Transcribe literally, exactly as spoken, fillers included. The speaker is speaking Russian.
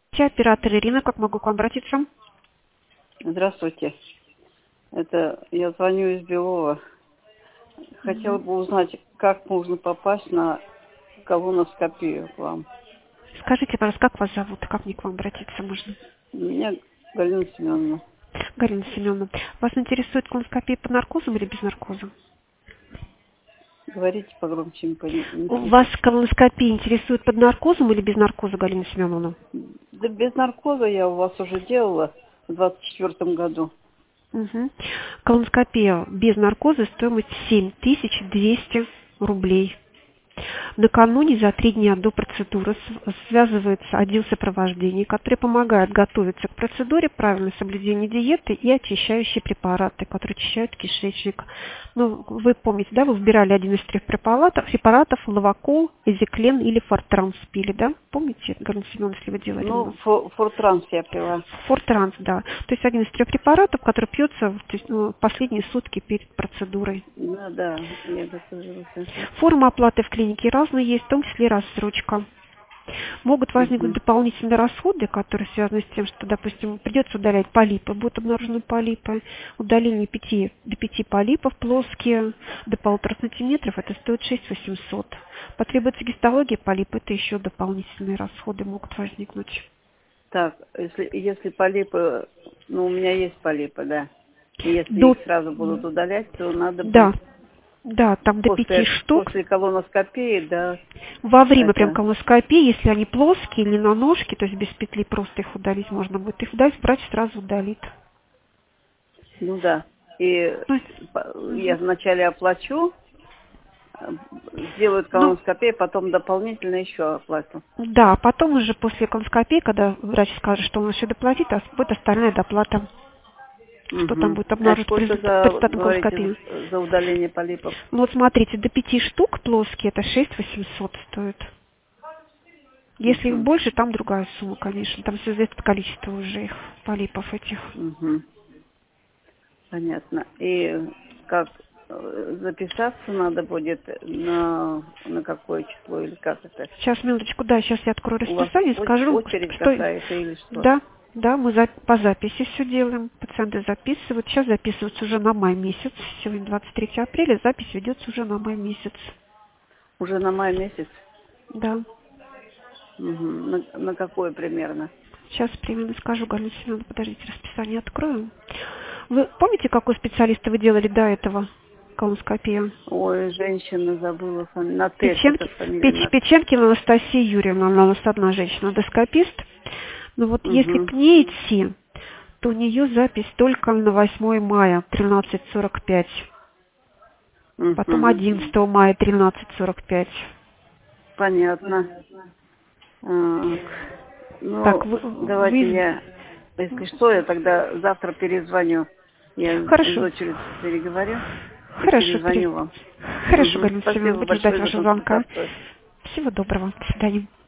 Оператор Ирина, как могу к вам обратиться? Здравствуйте. Это я звоню из Белова. Хотела Мгм. бы узнать, как можно попасть на колоноскопию к вам. Скажите, пожалуйста, как вас зовут? Как мне к вам обратиться можно? Меня Галина Семеновна. Галина Семеновна, вас интересует колоноскопия под наркозом или без наркоза? Говорите погромче, не, пони- не Вас слышу. колоноскопия интересует под наркозом или без наркоза, Галина Семеновна? Да без наркоза я у вас уже делала в двадцать четвёртом году. Угу. Колоноскопия без наркоза стоимость семь тысяч двести рублей. Накануне, за три дня до процедуры, с- связывается отдел сопровождения, который помогает готовиться к процедуре, правильное соблюдение диеты и очищающие препараты, которые очищают кишечник. Ну, вы помните, да, вы выбирали один из трех препаратов, препаратов Лавакол, Эзиклен или Фортранс пили, да? Помните, Галина Семеновна, если вы делали у Ну, нас? фо- фортранс я пила. Фортранс, да. То есть один из трех препаратов, который пьется в то есть, ну, последние сутки перед процедурой. Да, да, я готовилась. Форма оплаты в клинике разные есть, в том числе и рассрочка. Могут возникнуть Угу. дополнительные расходы, которые связаны с тем, что, допустим, придется удалять полипы, будут обнаружены полипы. Удаление пяти, до пяти полипов плоские, до полутора сантиметров, это стоит шесть тысяч восемьсот. Потребуется гистология полипа, это еще дополнительные расходы могут возникнуть. Так, если, если полипы, ну, у меня есть полипы, да. И если До, их сразу будут удалять, то надо да, будет да, там до пяти после, штук. после колоноскопии, да, Во время прям это, колоноскопии, если они плоские или на ножке, то есть без петли просто их удалить можно будет, их удалить, врач сразу удалит. ну да. И То есть, по- я мгм. вначале оплачу, э, сделают Ну, колоноскопию, потом дополнительно еще оплату. да, потом уже после колоноскопии, когда врач скажет, что он еще доплатит, а будет остальная доплата, что там Угу. будет А обнаружить по сколько результату по за, результатам говорите, колоноскопии. за, за удаление полипов? Ну вот смотрите, до пяти штук плоские, это шесть тысяч восемьсот стоит. Если их Угу. больше, там другая сумма, конечно. Там все зависит от количества уже их полипов этих. Угу. Понятно. И как э, записаться надо будет на, на какое число или как это? Сейчас, минуточку, да, сейчас я открою У вас расписание и оч- скажу, очередь что... какая-то или что? Да, да, мы за- по записи все делаем, пациенты записывают. Сейчас записываются уже на май месяц, сегодня двадцать третье апреля, запись ведется уже на май месяц. Уже на май месяц? Да, Угу. На, на какое примерно? сейчас примерно скажу, Галина Семеновна, подождите, расписание открою. Вы помните, какой специалиста вы делали до этого колоноскопию? Ой, женщина забыла фамилию. На Т, что-то Печенки, фамилия Печ- на Печенкина Анастасия Юрьевна, она у нас одна женщина, эндоскопист. Но вот если Угу. к ней идти, то у нее запись только на восьмое мая тринадцать сорок пять, потом Угу. одиннадцатого мая тринадцать сорок пять. Понятно. А, Так, ну, вы, давайте вы... я, если что, я тогда завтра перезвоню. Я с Хорошо. дочерью переговорю и Хорошо, пере- перезвоню вам. Хорошо, Угу. Галина Семеновна, Спасибо буду ждать большое за вашего звонка. консультацию. Всего доброго. До свидания.